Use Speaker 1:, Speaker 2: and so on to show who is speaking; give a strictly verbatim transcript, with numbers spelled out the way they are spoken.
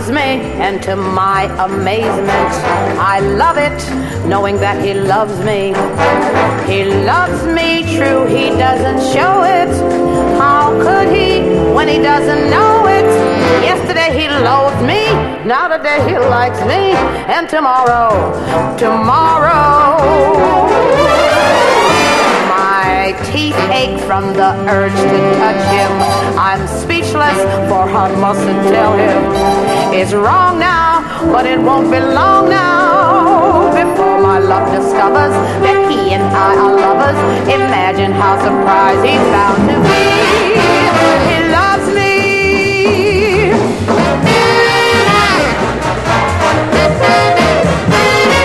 Speaker 1: loves me, and to my amazement, I love it, knowing that he loves me. He loves me, true, he doesn't show it. How could he when he doesn't know it? Yesterday he loathed me, now today he likes me, and tomorrow, tomorrow, my teeth ache from the urge to touch him. I'm speechless, for I mustn't tell him. It's wrong now, but it won't be long now before my love discovers that he and I are lovers. Imagine how surprised he's bound to be.